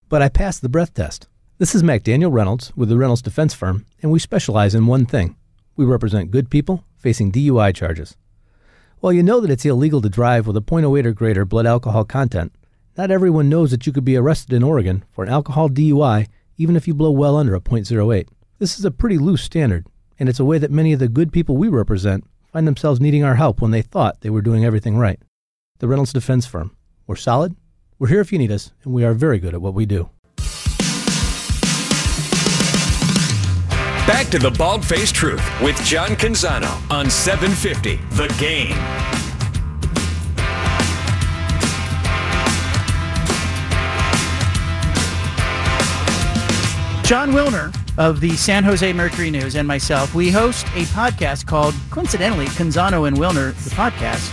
but I passed the breath test. This is McDaniel Reynolds with the Reynolds Defense Firm, and we specialize in one thing. We represent good people facing DUI charges. While you know that it's illegal to drive with a .08 or greater blood alcohol content, not everyone knows that you could be arrested in Oregon for an alcohol DUI even if you blow well under a .08. This is a pretty loose standard, and it's a way that many of the good people we represent find themselves needing our help when they thought they were doing everything right. The Reynolds Defense Firm. We're solid, we're here if you need us, and we are very good at what we do. Back to the Bald-Faced Truth with John Canzano on 750 The Game. Jon Wilner of the San Jose Mercury News and myself, we host a podcast called, coincidentally, Canzano and Wilner, the podcast.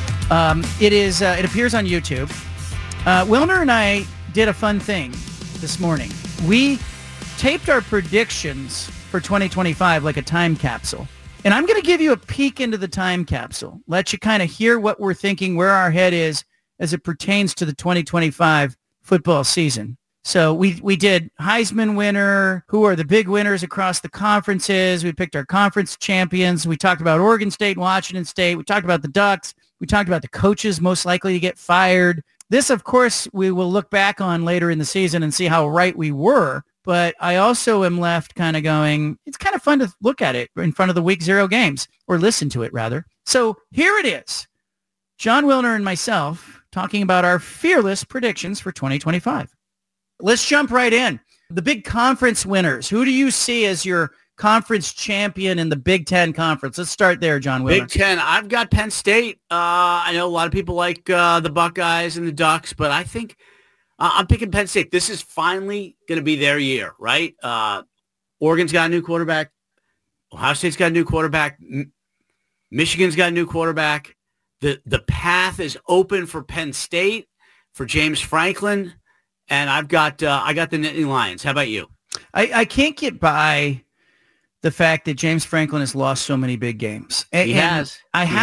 It appears on YouTube. Wilner and I did a fun thing this morning. We taped our predictions for 2025 like a time capsule. And I'm going to give you a peek into the time capsule, let you kind of hear what we're thinking, where our head is as it pertains to the 2025 football season. So we did Heisman winner, who are the big winners across the conferences. We picked our conference champions. We talked about Oregon State, Washington State. We talked about the Ducks. We talked about the coaches most likely to get fired. This, of course, we will look back on later in the season and see how right we were. But I also am left kind of going, it's kind of fun to look at it in front of the week 0 games, or listen to it rather. So here it is. Jon Wilner and myself talking about our fearless predictions for 2025. Let's jump right in. The big conference winners. Who do you see as your conference champion in the Big Ten Conference? Let's start there, Jon Wilner. Big Ten. I've got Penn State. I know a lot of people like the Buckeyes and the Ducks, but I think I'm picking Penn State. This is finally going to be their year, right? Oregon's got a new quarterback. Ohio State's got a new quarterback. Michigan's got a new quarterback. The path is open for Penn State, for James Franklin. And I got the Nittany Lions. How about you? I can't get by the fact that James Franklin has lost so many big games. He has.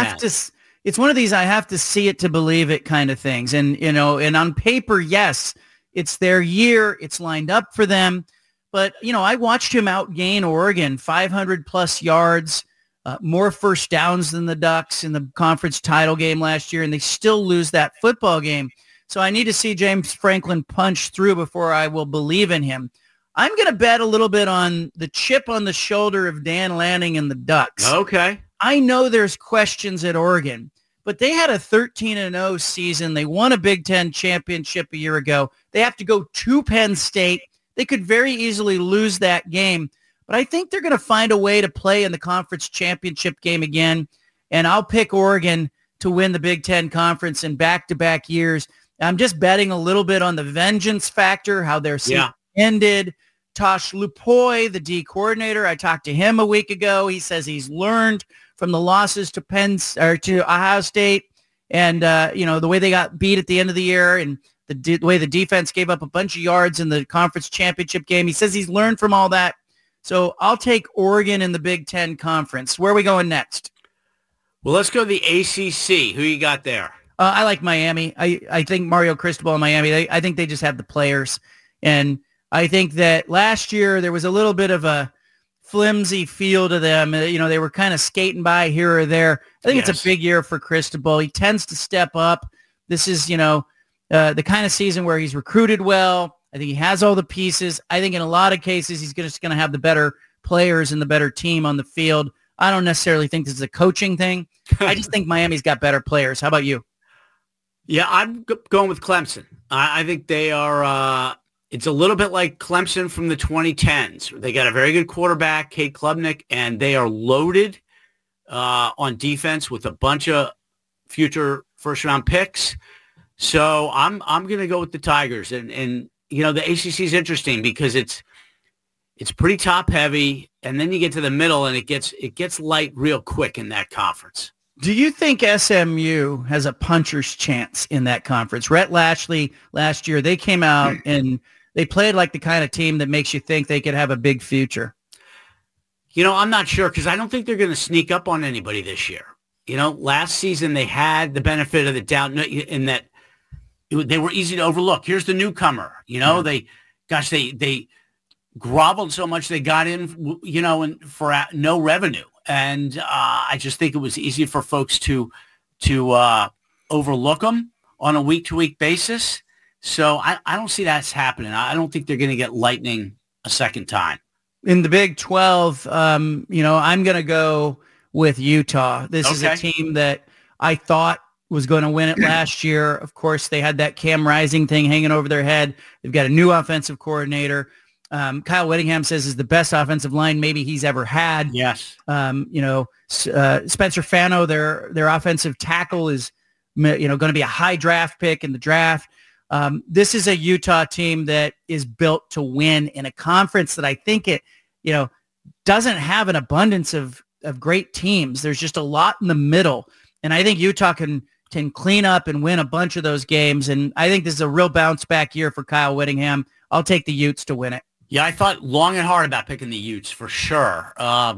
It's one of these I have to see it to believe it kind of things. And, and on paper, yes, it's their year. It's lined up for them. But, I watched him outgain Oregon, 500 plus yards, more first downs than the Ducks in the conference title game last year, and they still lose that football game. So I need to see James Franklin punch through before I will believe in him. I'm going to bet a little bit on the chip on the shoulder of Dan Lanning and the Ducks. Okay. I know there's questions at Oregon, but they had a 13-0 season. They won a Big Ten championship a year ago. They have to go to Penn State. They could very easily lose that game, but I think they're going to find a way to play in the conference championship game again, and I'll pick Oregon to win the Big Ten Conference in back-to-back years. I'm just betting a little bit on the vengeance factor, how their season ended. Tosh Lupoy, the D coordinator, I talked to him a week ago. He says he's learned from the losses to Ohio State and, the way they got beat at the end of the year and the way the defense gave up a bunch of yards in the conference championship game. He says he's learned from all that. So I'll take Oregon in the Big Ten Conference. Where are we going next? Well, let's go to the ACC. Who you got there? I like Miami. I think Mario Cristobal in Miami, I think they just have the players. And I think that last year there was a little bit of a flimsy feel to them. They were kind of skating by here or there. I think it's a big year for Cristobal. He tends to step up. This is, the kind of season where he's recruited well. I think he has all the pieces. I think in a lot of cases he's just going to have the better players and the better team on the field. I don't necessarily think this is a coaching thing. I just think Miami's got better players. How about you? Yeah, I'm going with Clemson. I think they are it's a little bit like Clemson from the 2010s. They got a very good quarterback, Cade Klubnik, and they are loaded on defense with a bunch of future first-round picks. So I'm going to go with the Tigers. And the ACC is interesting because it's pretty top-heavy, and then you get to the middle, and it gets light real quick in that conference. Do you think SMU has a puncher's chance in that conference? Rhett Lashlee last year, they came out and they played like the kind of team that makes you think they could have a big future. I'm not sure because I don't think they're going to sneak up on anybody this year. Last season they had the benefit of the doubt in that they were easy to overlook. Here's the newcomer. They gosh, they groveled so much they got in, and for no revenue. And I just think it was easy for folks to overlook them on a week-to-week basis. So I don't see that's happening. I don't think they're going to get lightning a second time. In the Big 12, I'm going to go with Utah. This is a team that I thought was going to win it last year. Of course, they had that Cam Rising thing hanging over their head. They've got a new offensive coordinator. Kyle Whittingham says is the best offensive line maybe he's ever had. Yes. Spencer Fano, their offensive tackle, is going to be a high draft pick in the draft. This is a Utah team that is built to win in a conference that I think it doesn't have an abundance of great teams. There's just a lot in the middle. And I think Utah can clean up and win a bunch of those games. And I think this is a real bounce back year for Kyle Whittingham. I'll take the Utes to win it. Yeah, I thought long and hard about picking the Utes for sure.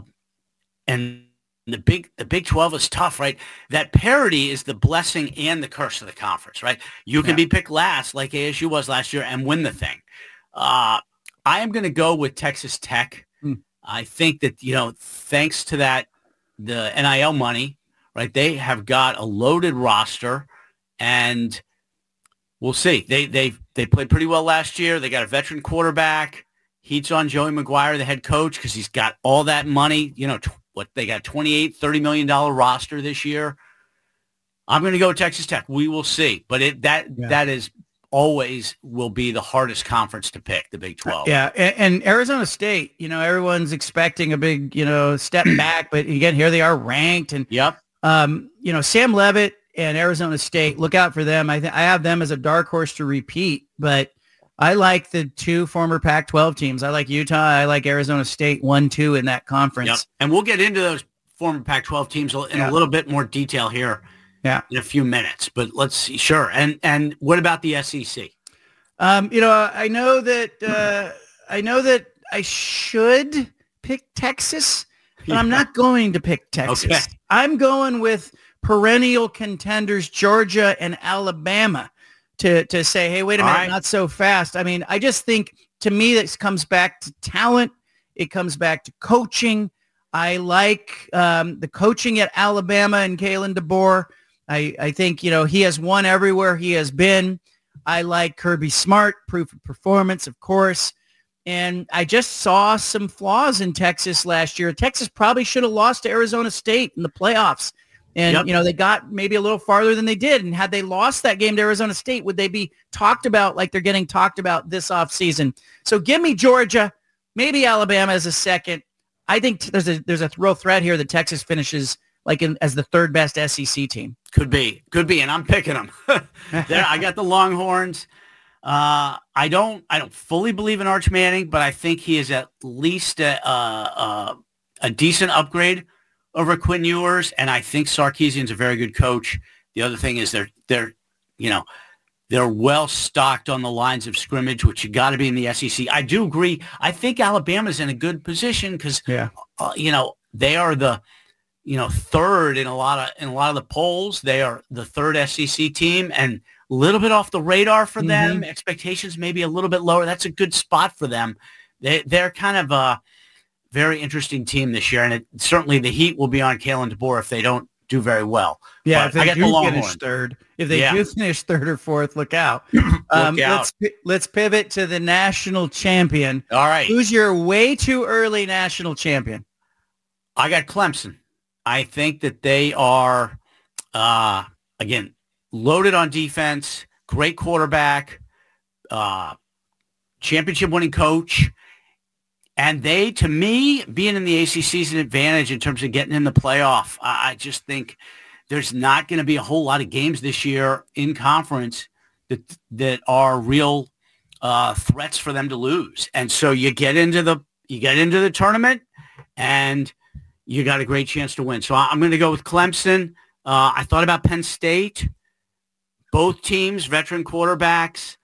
And the Big 12 is tough, right? That parity is the blessing and the curse of the conference, right? You can be picked last like ASU was last year and win the thing. I am going to go with Texas Tech. I think that, thanks to that, the NIL money, right? They have got a loaded roster, and we'll see. They played pretty well last year. They got a veteran quarterback. Heat's on Joey McGuire, the head coach, because he's got all that money. They got $28-30 million roster this year. I'm going to go with Texas Tech. We will see. But that is always will be the hardest conference to pick, the Big 12. Yeah, and Arizona State, everyone's expecting a big, step back. But again, here they are ranked. And, yep. Sam Leavitt and Arizona State, look out for them. I have them as a dark horse to repeat. But I like the two former Pac-12 teams. I like Utah. I like Arizona State 1-2 in that conference. Yep. And we'll get into those former Pac-12 teams in a little bit more detail here in a few minutes. But let's see. Sure. And what about the SEC? I know that I should pick Texas, but I'm not going to pick Texas. Okay. I'm going with perennial contenders Georgia and Alabama. To say, hey, wait a minute, not so fast. I mean, I just think, to me, this comes back to talent. It comes back to coaching. I like the coaching at Alabama and Kalen DeBoer. I think, he has won everywhere he has been. I like Kirby Smart, proof of performance, of course. And I just saw some flaws in Texas last year. Texas probably should have lost to Arizona State in the playoffs. And, they got maybe a little farther than they did. And had they lost that game to Arizona State, would they be talked about like they're getting talked about this offseason? So give me Georgia, maybe Alabama as a second. I think there's a real threat here that Texas finishes as the third best SEC team. Could be. And I'm picking them. I got the Longhorns. I don't fully believe in Arch Manning, but I think he is at least a decent upgrade over Quinn Ewers, and I think Sarkisian's a very good coach. The other thing is they're well stocked on the lines of scrimmage, which you got to be in the SEC. I do agree. I think Alabama's in a good position because they are the third in a lot of the polls. They are the third SEC team, and a little bit off the radar for them. Expectations maybe a little bit lower. That's a good spot for them. They're kind of a very interesting team this year, and certainly the heat will be on Kalen DeBoer if they don't do very well. Yeah, but if they do finish third, do finish third or fourth, look out. Let's pivot to the national champion. All right. Who's your way too early national champion? I got Clemson. I think that they are, again, loaded on defense, great quarterback, championship-winning coach. And they, to me, being in the ACC is an advantage in terms of getting in the playoff. I just think there's not going to be a whole lot of games this year in conference that are real threats for them to lose. And so you get into the tournament, and you got a great chance to win. So I'm going to go with Clemson. I thought about Penn State. Both teams, veteran quarterbacks.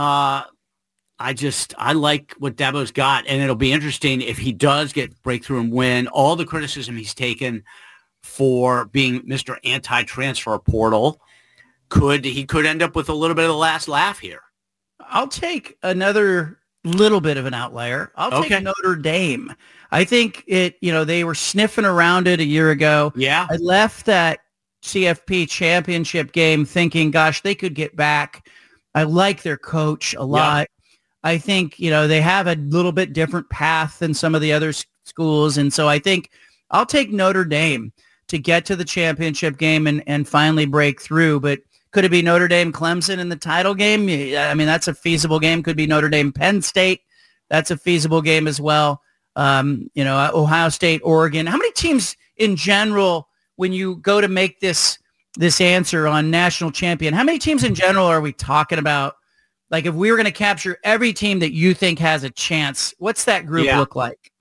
I like what Dabo's got, and it'll be interesting if he does get breakthrough and win. All the criticism he's taken for being Mr. Anti-Transfer Portal, he could end up with a little bit of the last laugh here. I'll take another little bit of an outlier. I'll take Notre Dame. I think they were sniffing around it a year ago. Yeah. I left that CFP championship game thinking, gosh, they could get back. I like their coach a lot. I think, they have a little bit different path than some of the other schools. And so I think I'll take Notre Dame to get to the championship game and finally break through. But could it be Notre Dame Clemson in the title game? I mean, that's a feasible game. Could be Notre Dame Penn State. That's a feasible game as well. Ohio State, Oregon. How many teams in general, when you go to make this answer on national champion, how many teams in general are we talking about? Like if we were going to capture every team that you think has a chance, what's that group look like?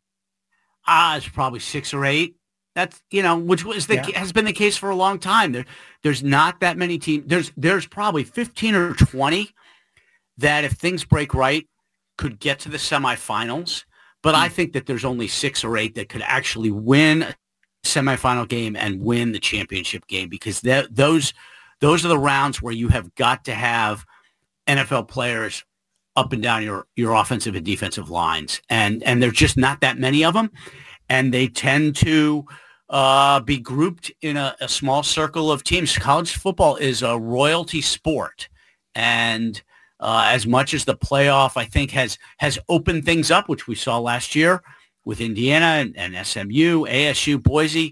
It's probably 6 or 8. That's, which has been the case for a long time. There's not that many teams. There's probably 15 or 20 that if things break right could get to the semifinals. But I think that there's only 6 or 8 that could actually win a semifinal game and win the championship game, because those are the rounds where you have got to have NFL players up and down your offensive and defensive lines. And there's just not that many of them. And they tend to be grouped in a small circle of teams. College football is a royalty sport. And as much as the playoff, I think, has opened things up, which we saw last year with Indiana and SMU, ASU, Boise,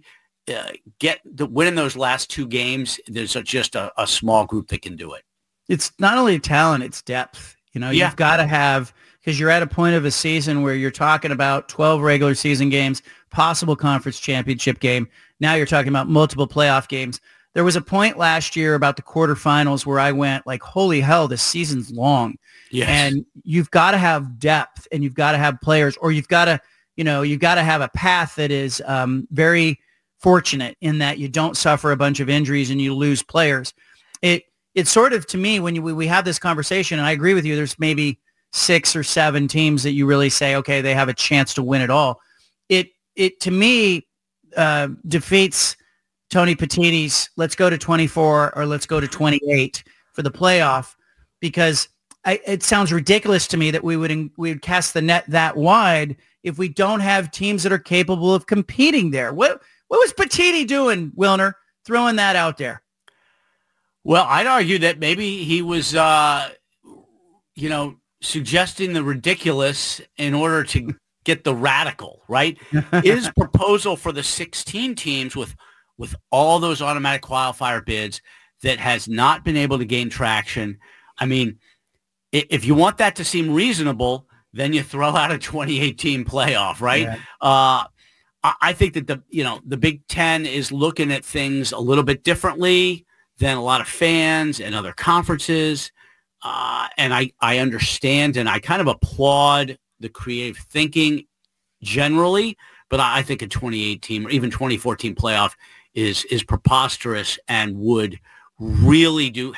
winning those last 2 games, there's just a small group that can do it. It's not only talent, it's depth. You've got to have, because you're at a point of a season where you're talking about 12 regular season games, possible conference championship game. Now you're talking about multiple playoff games. There was a point last year about the quarterfinals where I went like, holy hell, this season's long. Yes. And you've got to have depth and you've got to have players, or you've got to have a path that is very fortunate in that you don't suffer a bunch of injuries and you lose players. It's sort of, to me, when we have this conversation, and I agree with you, there's maybe 6 or 7 teams that you really say, okay, they have a chance to win it all. It to me defeats Tony Petitti's let's go to 24 or let's go to 28 for the playoff, because it sounds ridiculous to me that we would cast the net that wide if we don't have teams that are capable of competing there. What was Petitti doing, Wilner, throwing that out there? Well, I'd argue that maybe he was, suggesting the ridiculous in order to get the radical, right? His proposal for the 16 teams with all those automatic qualifier bids that has not been able to gain traction. I mean, if you want that to seem reasonable, then you throw out a 28-team playoff, right? Yeah. I think that the Big Ten is looking at things a little bit differently than a lot of fans and other conferences. And I understand and I kind of applaud the creative thinking generally, but I think a 28-team or even 24-team playoff is preposterous and would really do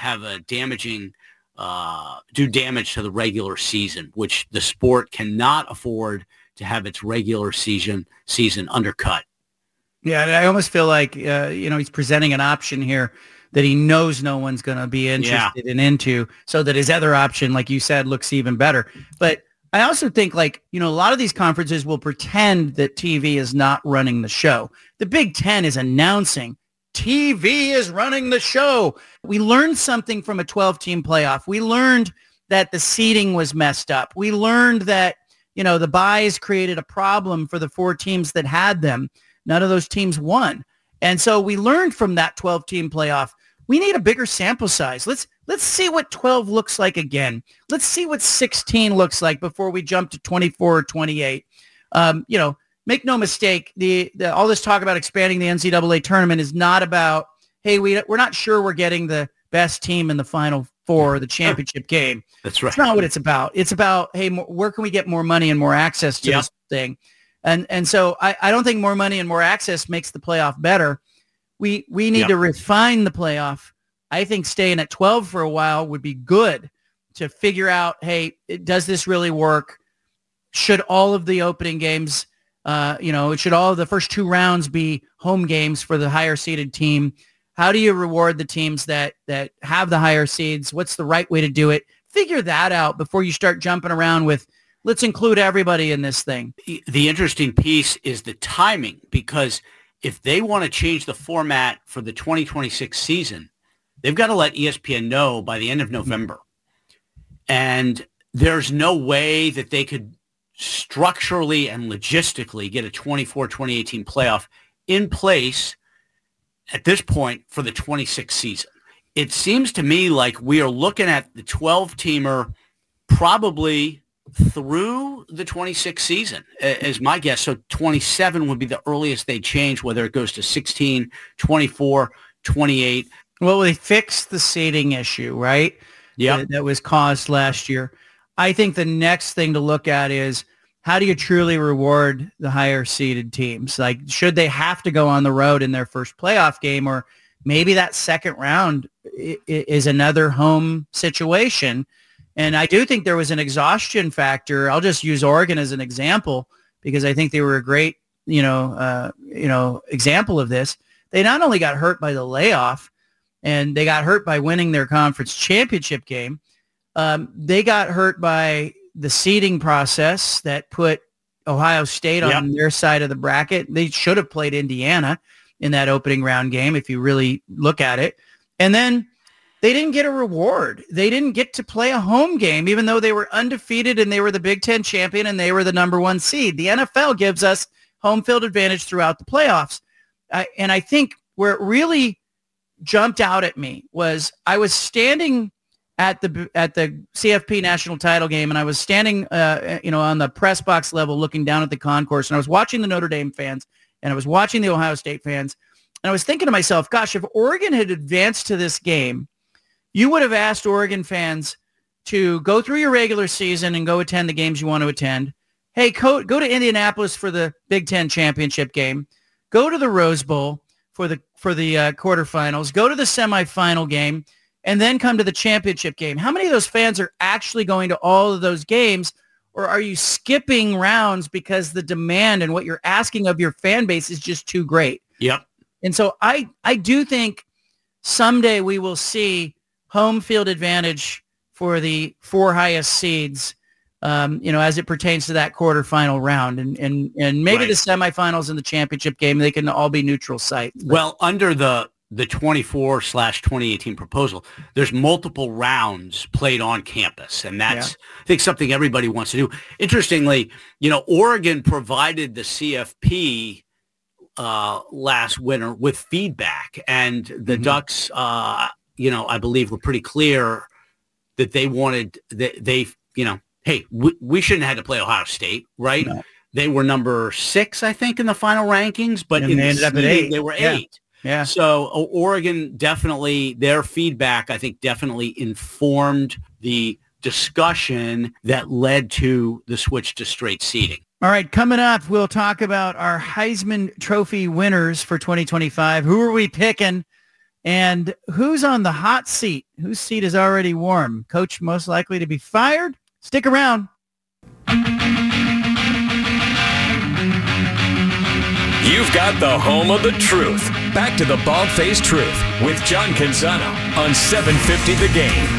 damage to the regular season, which the sport cannot afford to have its regular season undercut. Yeah, I almost feel like he's presenting an option here that he knows no one's going to be interested into, so that his other option, like you said, looks even better. But I also think, a lot of these conferences will pretend that TV is not running the show. The Big Ten is announcing TV is running the show. We learned something from a 12-team playoff. We learned that the seeding was messed up. We learned that, the buys created a problem for the 4 teams that had them. None of those teams won. And so we learned from that 12-team playoff, we need a bigger sample size. Let's see what 12 looks like again. Let's see what 16 looks like before we jump to 24 or 28. Make no mistake, all this talk about expanding the NCAA tournament is not about, hey, we're not sure we're getting the best team in the Final Four, the championship game. That's right. It's not what it's about. It's about, hey, where can we get more money and more access to this thing? And so I don't think more money and more access makes the playoff better. We need to refine the playoff. I think staying at 12 for a while would be good to figure out, hey, does this really work? Should all of the opening games, should all of the first 2 rounds be home games for the higher seeded team? How do you reward the teams that have the higher seeds? What's the right way to do it? Figure that out before you start jumping around with, let's include everybody in this thing. The interesting piece is the timing, because if they want to change the format for the 2026 season, they've got to let ESPN know by the end of November. And there's no way that they could structurally and logistically get a 2018 playoff in place at this point for the 26 season. It seems to me like we are looking at the 12-teamer probably through the 26 season is my guess. So 27 would be the earliest they change, whether it goes to 16, 24, 28. Well, they fixed the seeding issue, right? Yeah, that was caused last year. I think the next thing to look at is, how do you truly reward the higher seeded teams? Like, should they have to go on the road in their first playoff game, or maybe that second round is another home situation? And I do think there was an exhaustion factor. I'll just use Oregon as an example because I think they were a great, example of this. They not only got hurt by the layoff, and they got hurt by winning their conference championship game. They got hurt by the seeding process that put Ohio State on their side of the bracket. They should have played Indiana in that opening round game if you really look at it. And then they didn't get a reward. They didn't get to play a home game, even though they were undefeated and they were the Big Ten champion and they were the number one seed. The NFL gives us home field advantage throughout the playoffs. And I think where it really jumped out at me was I was standing at the CFP national title game, and I was standing, on the press box level looking down at the concourse, and I was watching the Notre Dame fans, and I was watching the Ohio State fans, and I was thinking to myself, gosh, if Oregon had advanced to this game, you would have asked Oregon fans to go through your regular season and go attend the games you want to attend. Hey, go to Indianapolis for the Big Ten championship game. Go to the Rose Bowl for the quarterfinals. Go to the semifinal game, and then come to the championship game. How many of those fans are actually going to all of those games, or are you skipping rounds because the demand and what you're asking of your fan base is just too great? Yep. And so I do think someday we will see home field advantage for the four highest seeds, as it pertains to that quarterfinal round, and maybe the semifinals and the championship game, they can all be neutral sites. Well, under the 24/2018 proposal, there's multiple rounds played on campus, and that's I think something everybody wants to do. Interestingly, Oregon provided the CFP last winter with feedback, and the Ducks, I believe were pretty clear that they wanted hey, we shouldn't have had to play Ohio State, right? No. They were number 6, I think, in the final rankings, but and they ended up at 8. They were 8. Yeah. So Oregon definitely, their feedback, I think, definitely informed the discussion that led to the switch to straight seeding. All right, coming up, we'll talk about our Heisman Trophy winners for 2025. Who are we picking? And who's on the hot seat? Whose seat is already warm? Coach most likely to be fired? Stick around. You've got the home of the truth. Back to the Bald-Faced Truth with John Canzano on 750 The Game.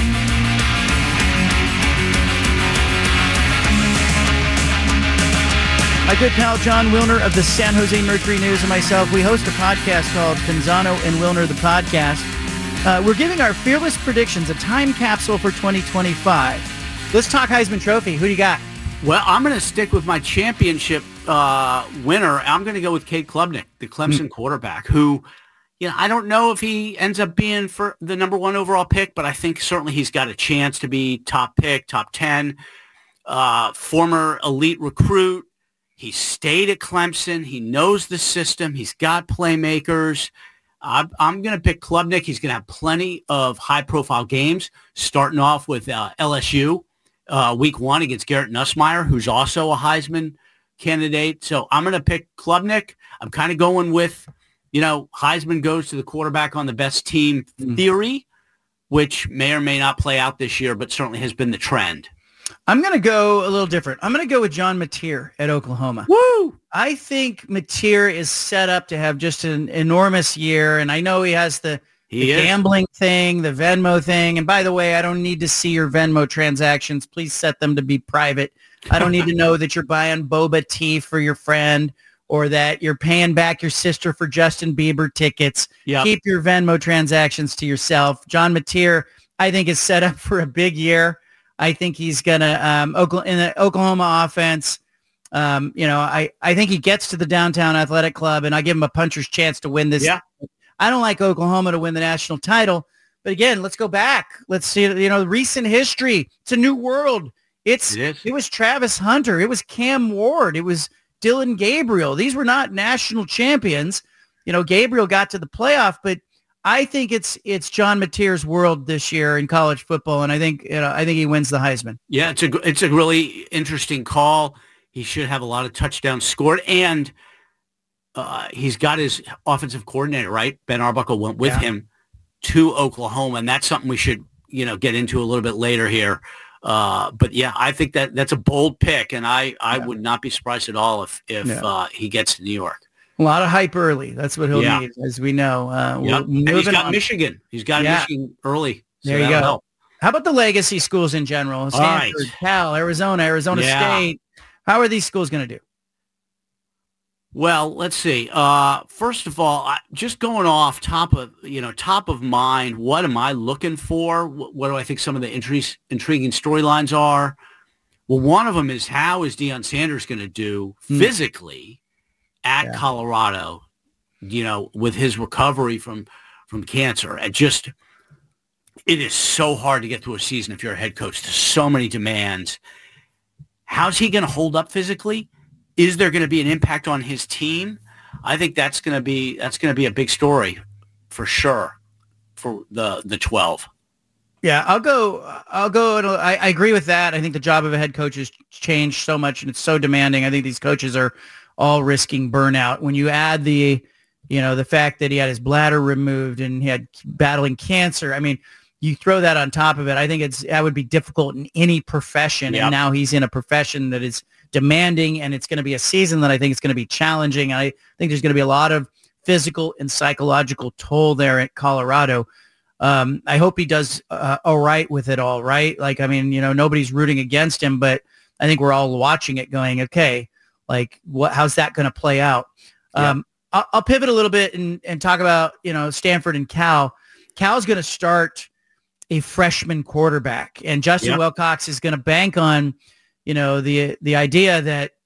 My good pal John Wilner of the San Jose Mercury News and myself, we host a podcast called Canzano and Wilner, the podcast. We're giving our fearless predictions, a time capsule for 2025. Let's talk Heisman Trophy. Who do you got? Well, I'm going to stick with my championship winner. I'm going to go with Cade Klubnik, the Clemson quarterback, who, I don't know if he ends up being for the number 1 overall pick, but I think certainly he's got a chance to be top pick, top 10, former elite recruit. He stayed at Clemson. He knows the system. He's got playmakers. I'm going to pick Klubnik. He's going to have plenty of high-profile games, starting off with LSU week 1 against Garrett Nussmeier, who's also a Heisman candidate. So I'm going to pick Klubnik. I'm kind of going with, Heisman goes to the quarterback on the best team theory, which may or may not play out this year, but certainly has been the trend. I'm going to go a little different. I'm going to go with John Mateer at Oklahoma. Woo! I think Mateer is set up to have just an enormous year, and I know he has the The gambling thing, the Venmo thing. And by the way, I don't need to see your Venmo transactions. Please set them to be private. I don't need to know that you're buying boba tea for your friend or that you're paying back your sister for Justin Bieber tickets. Yep. Keep your Venmo transactions to yourself. John Mateer, I think, is set up for a big year. I think he's going to, in the Oklahoma offense, I think he gets to the Downtown Athletic Club, and I give him a puncher's chance to win this. Yeah. I don't like Oklahoma to win the national title. But again, let's go back. Let's see, recent history. It's a new world. It was Travis Hunter. It was Cam Ward. It was Dylan Gabriel. These were not national champions. Gabriel got to the playoff, but I think it's John Mateer's world this year in college football, and I think he wins the Heisman. Yeah, it's a really interesting call. He should have a lot of touchdowns scored, and he's got his offensive coordinator, right? Ben Arbuckle went with him to Oklahoma, and that's something we should get into a little bit later here. But yeah, I think that's a bold pick, and I would not be surprised at all if he gets to New York. A lot of hype early. That's what he'll need, as we know. And he's got Michigan. He's got Michigan early. So there you go. Help. How about the legacy schools in general? Stanford, Cal, Arizona State. How are these schools going to do? Well, let's see. First of all, just going off top of mind, what am I looking for? What do I think some of the intriguing storylines are? Well, one of them is how is Deion Sanders going to do physically at Colorado, with his recovery from cancer. It is so hard to get through a season if you're a head coach. There's so many demands. How's he going to hold up physically? Is there going to be an impact on his team? I think that's going to be a big story for sure for the 12. Yeah, I'll go. I agree with that. I think the job of a head coach has changed so much, and it's so demanding. I think these coaches are all risking burnout. When you add the fact that he had his bladder removed and he had battling cancer, I mean, you throw that on top of it. I think that would be difficult in any profession. Yep. And now he's in a profession that is demanding, and it's going to be a season that I think is going to be challenging. I think there's going to be a lot of physical and psychological toll there at Colorado. I hope he does all right with it all, right? Like, I mean, nobody's rooting against him, but I think we're all watching it going, okay, like how's that going to play out? Yeah. I'll pivot a little bit and talk about, Stanford and Cal. Cal's going to start a freshman quarterback, and Justin Wilcox is going to bank on, the idea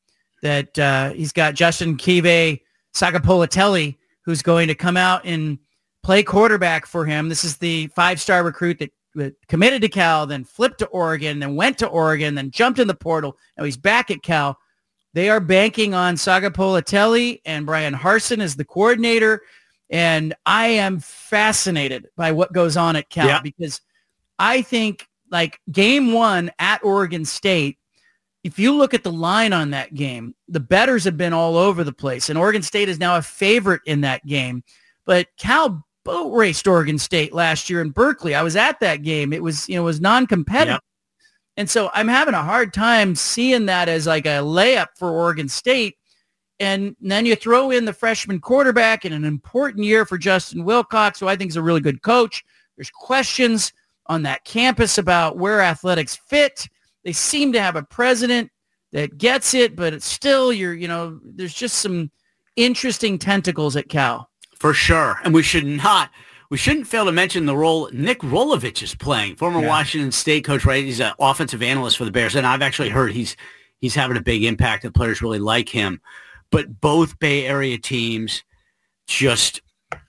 that he's got Justin Kive Sagapolitelli, who's going to come out and play quarterback for him. This is the 5-star recruit that committed to Cal, then flipped to Oregon, then went to Oregon, then jumped in the portal. Now he's back at Cal. They are banking on Sagapolitelli and Brian Harsin as the coordinator. And I am fascinated by what goes on at Cal because I think like game one at Oregon State, if you look at the line on that game, the bettors have been all over the place, and Oregon State is now a favorite in that game. But Cal boat raced Oregon State last year in Berkeley. I was at that game. It was non-competitive. Yep. And so I'm having a hard time seeing that as like a layup for Oregon State. And then you throw in the freshman quarterback in an important year for Justin Wilcox, who I think is a really good coach. There's questions on that campus about where athletics fit. They seem to have a president that gets it, but it's still, there's just some interesting tentacles at Cal. For sure. And we shouldn't fail to mention the role Nick Rolovich is playing, former Washington State coach, right? He's an offensive analyst for the Bears. And I've actually heard he's having a big impact. The players really like him. But both Bay Area teams, just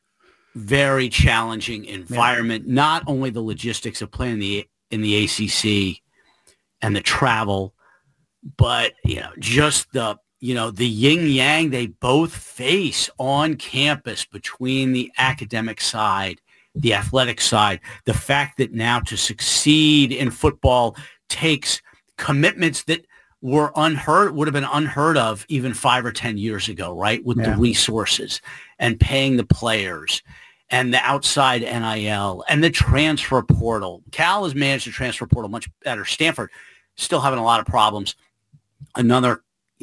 very challenging environment. Yeah. Not only the logistics of playing in the ACC and the travel, but just the yin yang they both face on campus between the academic side, the athletic side. The fact that now to succeed in football takes commitments that would have been unheard of even 5 or 10 years ago, right? With the resources and paying the players and the outside NIL and the transfer portal. Cal has managed the transfer portal much better. Stanford still having a lot of problems. Another,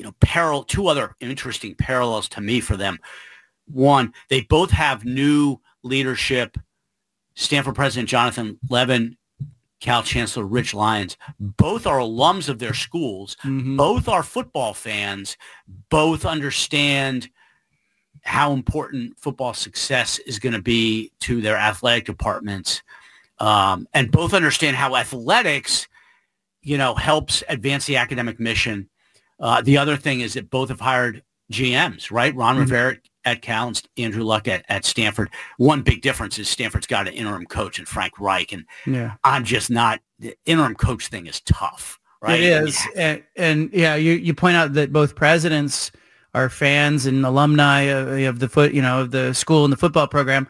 two other interesting parallels to me for them. One, they both have new leadership Stanford President Jonathan Levin, Cal Chancellor Rich Lyons, both are alums of their schools. Mm-hmm. Both are football fans. Both understand how important football success is going to be to their athletic departments. And both understand how athletics, helps advance the academic mission. The other thing is that both have hired GMs, right? Ron Rivera at Cal and Andrew Luck at Stanford. One big difference is Stanford's got an interim coach in Frank Reich, and I'm just not. The interim coach thing is tough, right? It is, and you point out that both presidents are fans and alumni of the of the school and the football program.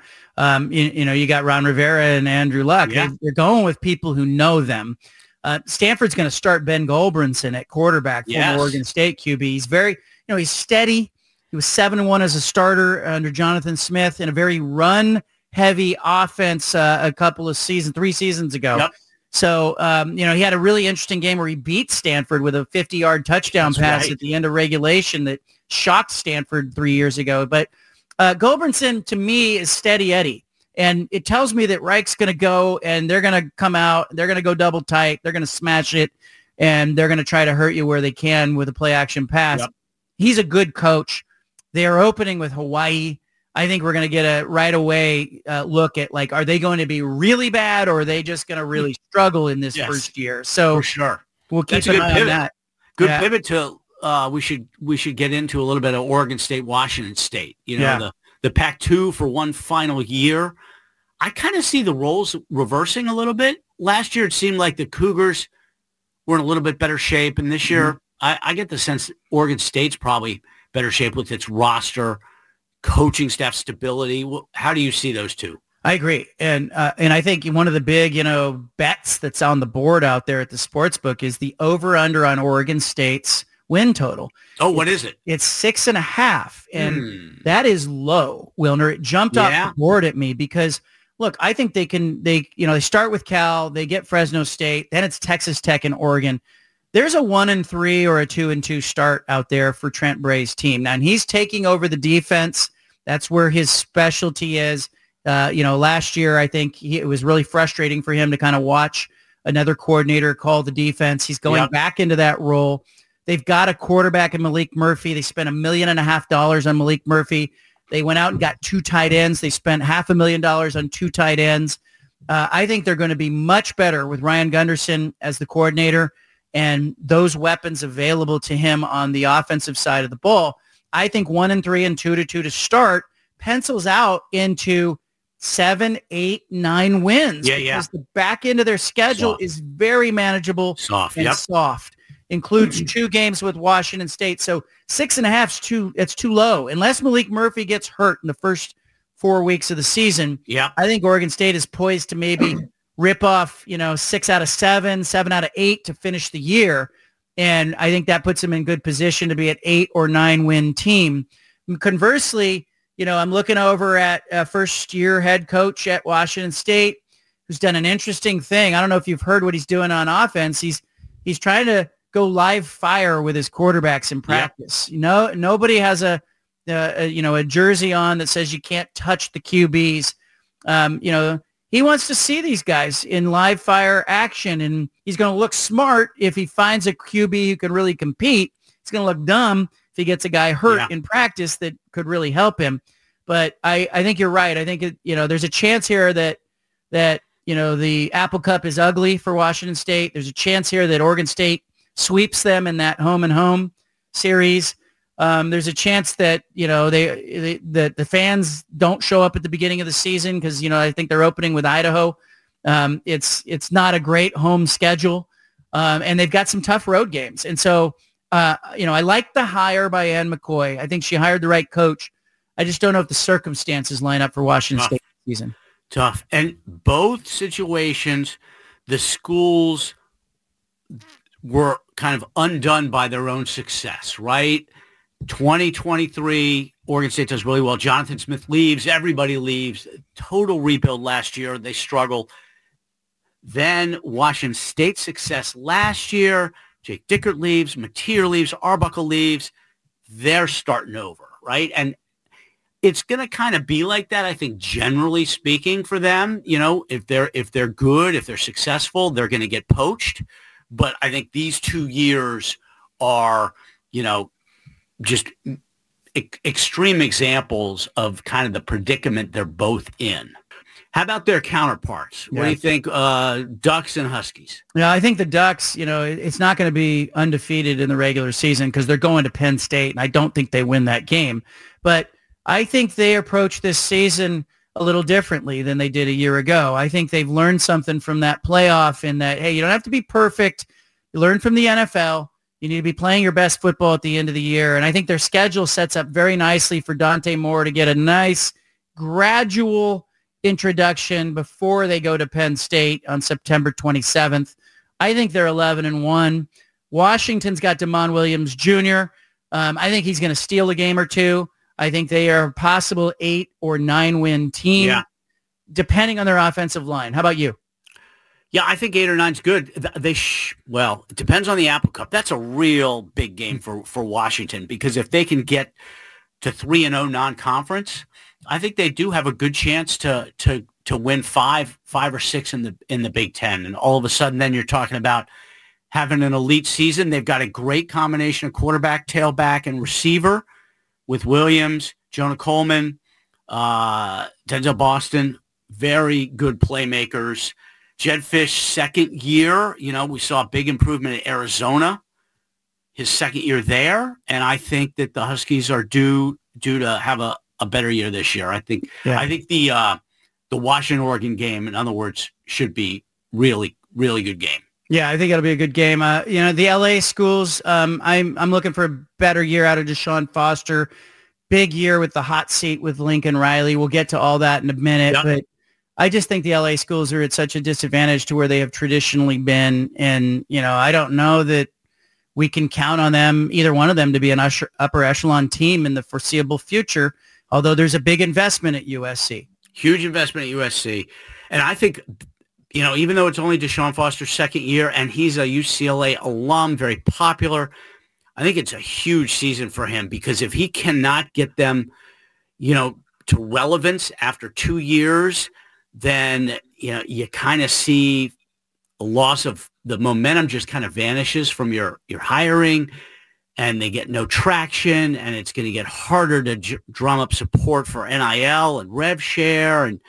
You got Ron Rivera and Andrew Luck. Yeah. They're going with people who know them. Stanford's going to start Ben Goldbrinson at quarterback, former Oregon State QB. He's very, he's steady. He was 7-1 as a starter under Jonathan Smith in a very run-heavy offense a couple of 3 seasons ago. Yep. So, he had a really interesting game where he beat Stanford with a 50-yard touchdown pass at the end of regulation that shocked Stanford 3 years ago. But Goldbrinson, to me, is steady Eddie. And it tells me that Reich's going to go and they're going to come out. They're going to go double tight. They're going to smash it. And they're going to try to hurt you where they can with a play-action pass. Yep. He's a good coach. They are opening with Hawaii. I think we're going to get a right away look at, are they going to be really bad or are they just going to really struggle in this first year? So for sure. We'll keep an eye on that. Good pivot to we should get into a little bit of Oregon State, Washington State. The Pac-2 for one final year. I kind of see the roles reversing a little bit. Last year, it seemed like the Cougars were in a little bit better shape. And this year, I get the sense that Oregon State's probably better shape with its roster, coaching staff stability. How do you see those two? I agree. And I think one of the big, bets that's on the board out there at the sportsbook is the over-under on Oregon State's win total. Oh, what is it? It's 6.5. And that is low, Wilner. It jumped off the board at me because, look, I think they start with Cal, they get Fresno State, then it's Texas Tech and Oregon. There's a 1-3 or a 2-2 start out there for Trent Bray's team. Now, and he's taking over the defense. That's where his specialty is. Last year, I think it was really frustrating for him to kind of watch another coordinator call the defense. He's going back into that role. They've got a quarterback in Malik Murphy. They spent $1.5 million on Malik Murphy. They went out and got 2 tight ends. They spent $500,000 on 2 tight ends. I think they're going to be much better with Ryan Gunderson as the coordinator and those weapons available to him on the offensive side of the ball. I think 1-3 and 2-2 to start pencils out into 7, 8, 9 wins. Because the back end of their schedule is very manageable and soft. Includes 2 games with Washington State. So 6.5 it's too low. Unless Malik Murphy gets hurt in the first 4 weeks of the season, I think Oregon State is poised to maybe rip off, 6 out of 7, 7 out of 8 to finish the year. And I think that puts them in good position to be an 8 or 9 win team. Conversely, I'm looking over at a first-year head coach at Washington State who's done an interesting thing. I don't know if you've heard what he's doing on offense. He's trying to go live fire with his quarterbacks in practice. Nobody has a jersey on that says you can't touch the QBs. He wants to see these guys in live fire action, and he's going to look smart if he finds a QB who can really compete. He's going to look dumb if he gets a guy hurt in practice that could really help him. But I think you're right. I think there's a chance here that the Apple Cup is ugly for Washington State. There's a chance here that Oregon State sweeps them in that home and home series. There's a chance that the fans don't show up at the beginning of the season because I think they're opening with Idaho. It's not a great home schedule, and they've got some tough road games. And so I like the hire by Ann McCoy. I think she hired the right coach. I just don't know if the circumstances line up for Washington State this season. Tough. And both situations, the schools were kind of undone by their own success, right? 2023, Oregon State does really well. Jonathan Smith leaves. Everybody leaves. Total rebuild last year. They struggle. Then Washington State's success last year. Jake Dickert leaves. Mateer leaves. Arbuckle leaves. They're starting over, right? And it's going to kind of be like that, I think, generally speaking for them. You know, if they're good, if they're successful, they're going to get poached. But I think these 2 years are, you know, just extreme examples of kind of the predicament they're both in. How about their counterparts? What do you think, Ducks and Huskies? Yeah, I think the Ducks, you know, it's not going to be undefeated in the regular season because they're going to Penn State, and I don't think they win that game. But I think they approach this season a little differently than they did a year ago. I think they've learned something from that playoff in that, hey, you don't have to be perfect. You learn from the NFL. You need to be playing your best football at the end of the year. And I think their schedule sets up very nicely for Dante Moore to get a nice gradual introduction before they go to Penn State on September 27th. I think they're 11-1. Washington's got DeMond Williams Jr. I think he's going to steal a game or two. I think they are a possible 8 or 9 win team, depending on their offensive line. How about you? Yeah, I think 8 or 9 is good. Well, it depends on the Apple Cup. That's a real big game for Washington, because if they can get to 3-0 non-conference, I think they do have a good chance to win five or six in the Big Ten. And all of a sudden, then you're talking about having an elite season. They've got a great combination of quarterback, tailback, and receiver with Williams, Jonah Coleman, Denzel Boston, very good playmakers. Jedd Fisch, second year, you know, we saw a big improvement in Arizona, his second year there. And I think that the Huskies are due to have a better year this year. I think the Washington-Oregon game, in other words, should be really, really good game. Yeah, I think it'll be a good game. You know, the LA schools, I'm looking for a better year out of Deshaun Foster. Big year with the hot seat with Lincoln Riley. We'll get to all that in a minute, but I just think the LA schools are at such a disadvantage to where they have traditionally been. And, you know, I don't know that we can count on them, either one of them, to be an upper echelon team in the foreseeable future, although there's a big investment at USC. Huge investment at USC. And I think, you know, even though it's only Deshaun Foster's second year and he's a UCLA alum, very popular, I think it's a huge season for him, because if he cannot get them, you know, to relevance after 2 years, then, you know, you kind of see a loss of the momentum, just kind of vanishes from your hiring, and they get no traction, and it's going to get harder to drum up support for NIL and rev share. And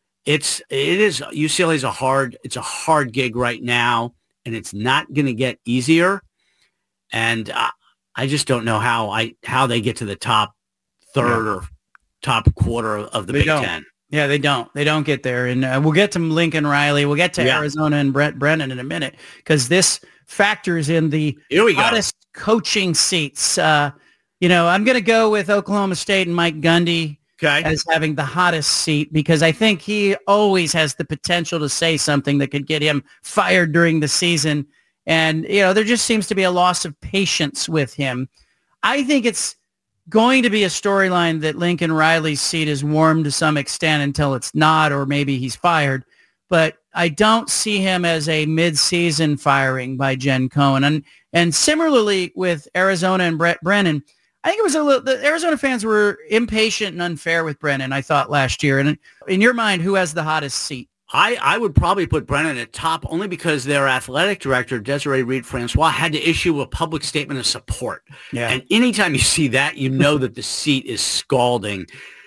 UCLA is a hard gig right now, and it's not going to get easier. And I just don't know how they get to the top third or top quarter of the Big Ten. Yeah, they don't. They don't get there. And we'll get to Lincoln Riley. We'll get to Arizona and Brent Brennan in a minute, because this factors in the hottest coaching seats. You know, I'm going to go with Oklahoma State and Mike Gundy as having the hottest seat, because I think he always has the potential to say something that could get him fired during the season. And, you know, there just seems to be a loss of patience with him. I think it's going to be a storyline that Lincoln Riley's seat is warm to some extent until it's not, or maybe he's fired. But I don't see him as a mid-season firing by Jen Cohen. And similarly with Arizona and Brent Brennan, I think it was the Arizona fans were impatient and unfair with Brennan, I thought, last year. And in your mind, who has the hottest seat? I would probably put Brennan at top, only because their athletic director, Desiree Reed-Francois, had to issue a public statement of support. Yeah. And anytime you see that, you know that the seat is scalding.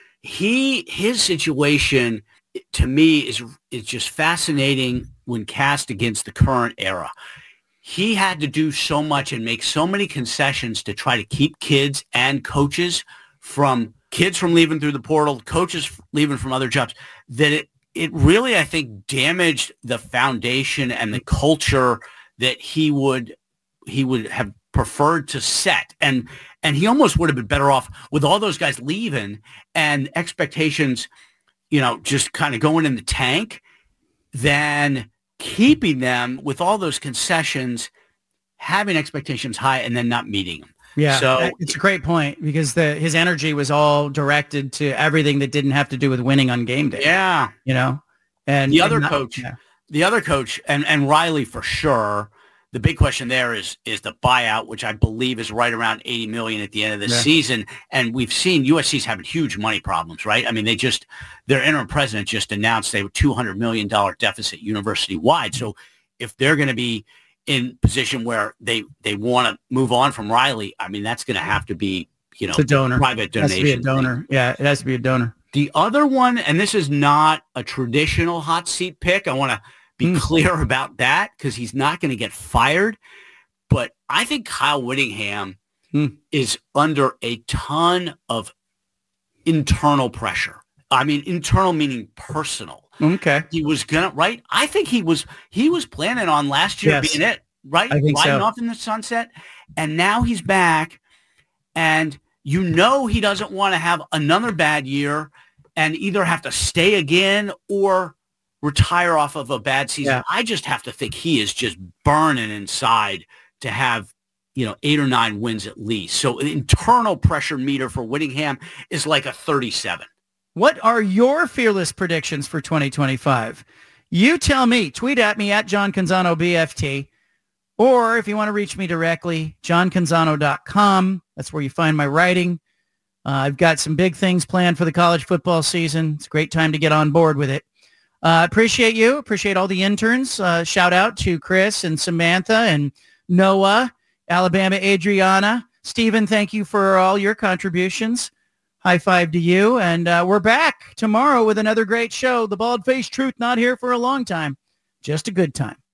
His situation, to me, is just fascinating when cast against the current era. He had to do so much and make so many concessions to try to keep kids and coaches from leaving through the portal, coaches leaving from other jobs, that it really, I think, damaged the foundation and the culture that he would have preferred to set. And he almost would have been better off with all those guys leaving and expectations, you know, just kind of going in the tank, than keeping them with all those concessions, having expectations high, and then not meeting them. Yeah, so it's a great point, because his energy was all directed to everything that didn't have to do with winning on game day. Yeah. You know, and the other coach, and Riley for sure, The big question there is the buyout, which I believe is right around $80 million at the end of the season. And we've seen USC's having huge money problems, right? I mean, their interim president just announced they were $200 million deficit university-wide. So if they're going to be in position where they want to move on from Riley, I mean, that's going to have to be, it's a donor. Private donation. It has to be a donor. Yeah, it has to be a donor. The other one, and this is not a traditional hot seat pick. I want to be clear about that because he's not going to get fired. But I think Kyle Whittingham is under a ton of internal pressure. I mean, internal meaning personal. Okay. He was going to, right? I think he was planning on last year being it, right? I think Riding so. off in the sunset. And now he's back. And he doesn't want to have another bad year and either have to stay again or retire off of a bad season. Yeah. I just have to think he is just burning inside to have, 8 or 9 wins at least. So the internal pressure meter for Whittingham is like a 37. What are your fearless predictions for 2025? You tell me. Tweet at me at John Canzano BFT. Or if you want to reach me directly, johncanzano.com. That's where you find my writing. I've got some big things planned for the college football season. It's a great time to get on board with it. Appreciate you. Appreciate all the interns. Shout out to Chris and Samantha and Noah, Alabama Adriana. Stephen, thank you for all your contributions. High five to you. And we're back tomorrow with another great show. The Bald Faced Truth, not here for a long time. Just a good time.